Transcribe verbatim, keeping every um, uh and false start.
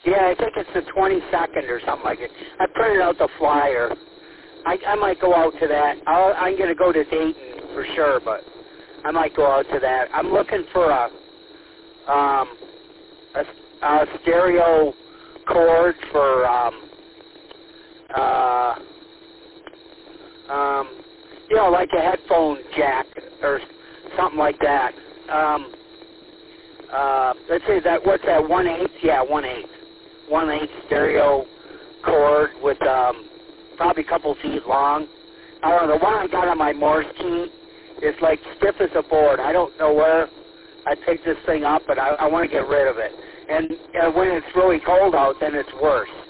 Yeah, I think it's the twenty-second or something like it. I printed out the flyer. I, I might go out to that. I'll, I'm going to go to Dayton for sure, but I might go out to that. I'm looking for a um, a, a stereo cord for um, uh, um, you know, like a headphone jack or something like that. Um, uh, let's say that what's that? One eighth? Yeah, one eighth. One eighth stereo cord with um, probably a couple feet long. I don't know. The one I got on my Morse key is like stiff as a board. I don't know where I picked this thing up, but I, I want to get rid of it. And uh, when it's really cold out, then it's worse.